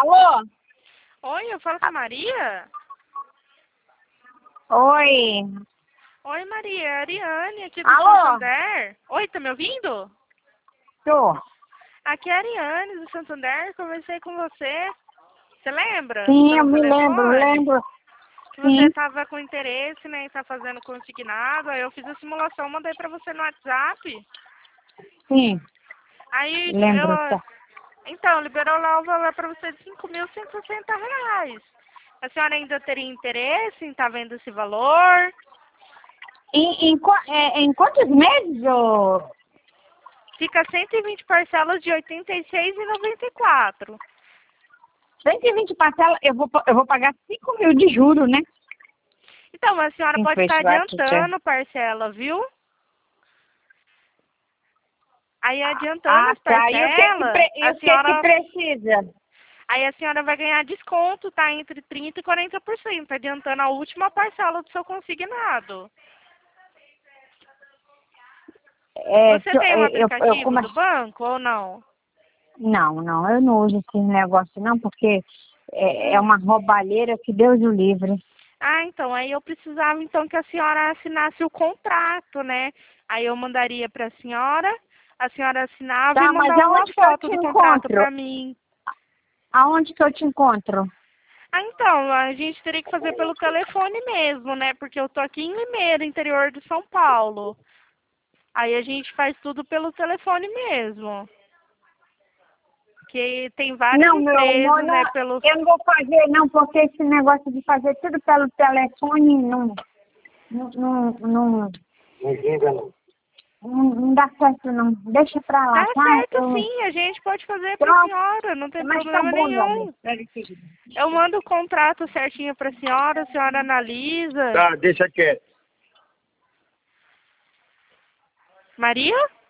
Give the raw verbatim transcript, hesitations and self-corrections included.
Alô? Oi, eu falo com a Maria? Oi. Oi, Maria, é a Ariane aqui do Alô? Santander. Oi, tá me ouvindo? Tô. Aqui é a Ariane do Santander, conversei com você. Você lembra? Sim, eu Pelo me lembro, telefone? lembro. Que você Sim, estava com interesse, né, em estar fazendo consignado. Aí eu fiz a simulação, mandei pra você no WhatsApp. sim, Aí eu... lembro. Tá. Então, liberou lá o valor pra você de cinco mil cento e sessenta reais. A senhora ainda teria interesse em estar vendo esse valor? Em, em, qua- é, em quantos meses, ô? Fica cento e vinte parcelas de oitenta e seis reais e noventa e quatro centavos. cento e vinte parcelas, eu vou, pa- eu vou pagar cinco mil de juros, né? Então, a senhora Quem pode fez estar aqui, tia? adiantando parcela, viu? Aí, adiantando Ah, as tá. E o que que, parcelas, pre- e a o que que senhora... precisa? Aí a senhora vai ganhar desconto, tá? Entre trinta e quarenta por cento, adiantando a última parcela do seu consignado. É, Você que eu, tem um eu, eu aplicativo do comecei... banco ou não? Não, não, eu não uso esse negócio não, porque é, é Hum. uma roubalheira que Deus o livre. Ah, então, aí eu precisava então que a senhora assinasse o contrato, né? Aí eu mandaria para a senhora, a senhora assinava e Tá, mas mandava uma aonde que eu foto te do contrato encontro? para mim. Aonde que eu te encontro? Ah, então, a gente teria que fazer pelo telefone mesmo, né? Porque eu tô aqui em Limeira, interior de São Paulo. Aí a gente faz tudo pelo telefone mesmo. Que tem várias Não, meu amor, empresas, não, né, pelo... eu não vou fazer não, porque esse negócio de fazer tudo pelo telefone não, não, não, não, não, não dá certo não. Deixa pra lá, Dá tá? certo Eu, sim, a gente pode fazer pra pronto, senhora, não tem mas tá problema bom, meu amor. nenhum. Eu mando o contrato certinho pra senhora, a senhora analisa. Tá, deixa quieto. Maria?